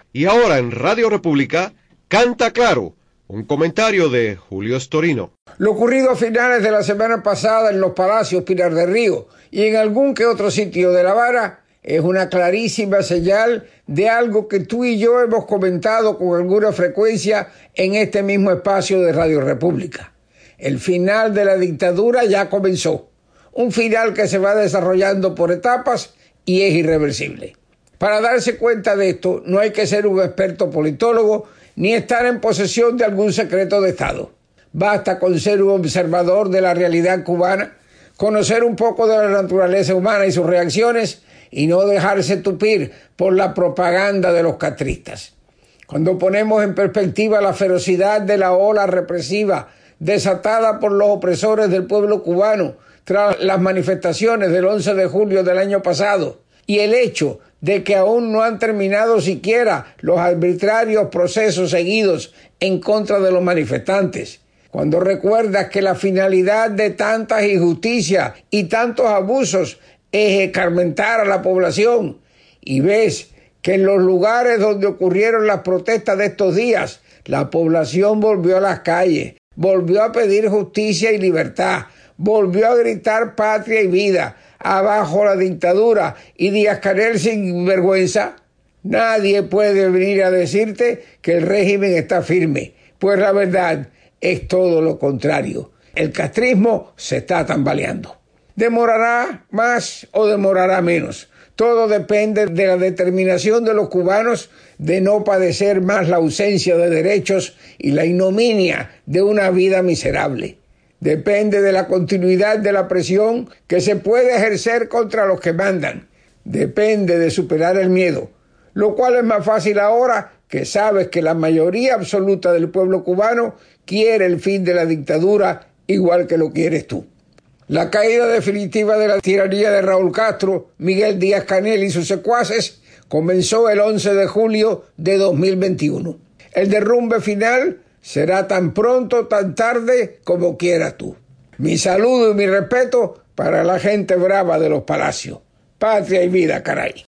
Y ahora en Radio República, Canta Claro, un comentario de Julio Storino. Lo ocurrido a finales de la semana pasada en los Palacios Pinar del Río y en algún que otro sitio de La Habana es una clarísima señal de algo que tú y yo hemos comentado con alguna frecuencia en este mismo espacio de Radio República. El final de la dictadura ya comenzó, un final que se va desarrollando por etapas y es irreversible. Para darse cuenta de esto no hay que ser un experto politólogo ni estar en posesión de algún secreto de Estado. Basta con ser un observador de la realidad cubana, conocer un poco de la naturaleza humana y sus reacciones y no dejarse tupir por la propaganda de los castristas. Cuando ponemos en perspectiva la ferocidad de la ola represiva desatada por los opresores del pueblo cubano tras las manifestaciones del 11 de julio del año pasado y el hecho de que aún no han terminado siquiera los arbitrarios procesos seguidos en contra de los manifestantes, cuando recuerdas que la finalidad de tantas injusticias y tantos abusos es escarmentar a la población y ves que en los lugares donde ocurrieron las protestas de estos días, la población volvió a las calles, volvió a pedir justicia y libertad, volvió a gritar patria y vida, abajo la dictadura y Díaz-Canel sin vergüenza, nadie puede venir a decirte que el régimen está firme, pues la verdad es todo lo contrario. El castrismo se está tambaleando. ¿Demorará más o demorará menos? Todo depende de la determinación de los cubanos de no padecer más la ausencia de derechos y la ignominia de una vida miserable. Depende de la continuidad de la presión que se puede ejercer contra los que mandan. Depende de superar el miedo, lo cual es más fácil ahora que sabes que la mayoría absoluta del pueblo cubano quiere el fin de la dictadura igual que lo quieres tú. La caída definitiva de la tiranía de Raúl Castro, Miguel Díaz-Canel y sus secuaces comenzó el 11 de julio de 2021. El derrumbe final será tan pronto, tan tarde como quieras tú. Mi saludo y mi respeto para la gente brava de los palacios. Patria y vida, caray.